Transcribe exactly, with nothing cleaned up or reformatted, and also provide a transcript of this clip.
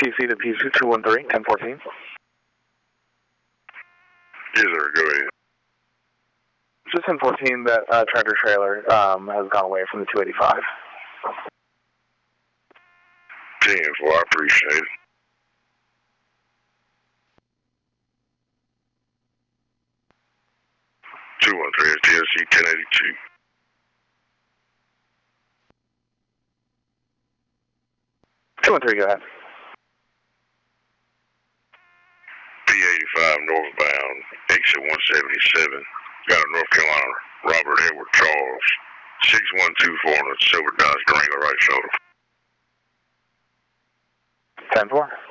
P C to P C two one three, ten fourteen. Yes, sir. Go ahead. Just ten fourteen, that uh, tractor trailer um, has gone away from the two eighty-five. ten four, I appreciate it. two one three, S T L C ten eighty-two. two one three, go ahead. P eighty-five northbound, exit one seventy-seven. Got a North Carolina Robert Edward Charles. six one two four on a silver Dodge Durango right shoulder. ten four.